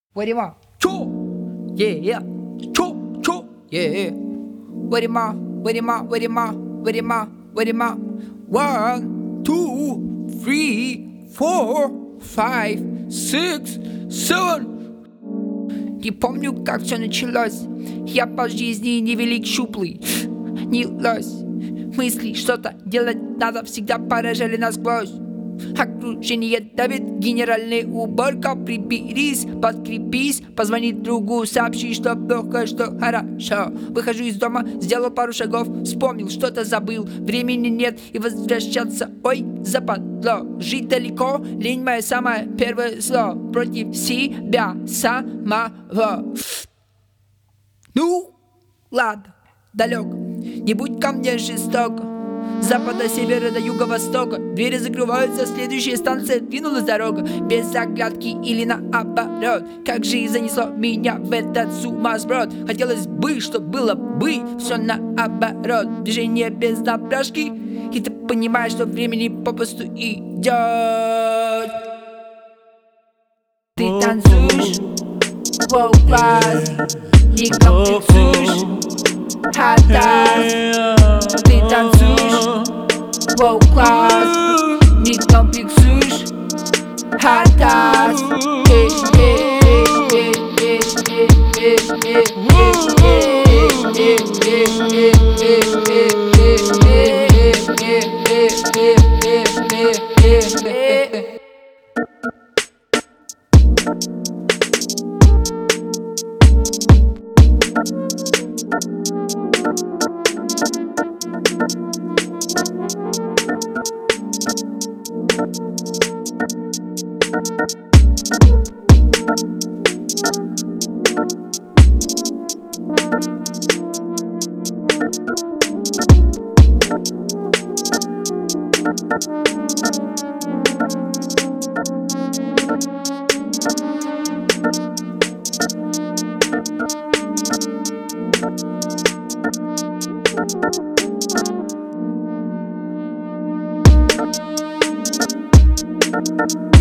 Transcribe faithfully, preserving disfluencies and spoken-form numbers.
What am I? Cho, yeah, yeah. Cho, cho, yeah. What am I? What am I? What am I? What am I? What am I? One, two, three, four, five, six, seven. Не помню, как все началось. Я по жизни не велик щуплый. Не лось. Мысли что-то делать надо, всегда поражали насквозь. Окружение давит, генеральная уборка. Приберись, подкрепись, позвони другу, сообщи, что плохо, что хорошо. Выхожу из дома, сделал пару шагов, вспомнил, что-то забыл. Времени нет и возвращаться, ой, западло. Жить далеко, лень моя самое первое зло. Против себя самого. Ну, ладно, далек, не будь ко мне жесток. С запада, севера до юго-востока. Двери закрываются, следующая станция двинулась дорога. Без оглядки или наоборот. Как же и занесло меня в этот сумасброд. Хотелось бы, чтоб было бы все наоборот. Движение без напряжки, и ты понимаешь, что времени попусту идет. Ты танцуешь, воу, класс, не комплексуешь, хатас. Ты танцуешь, воу, класс, не комплексуешь, хатас. We'll be right back.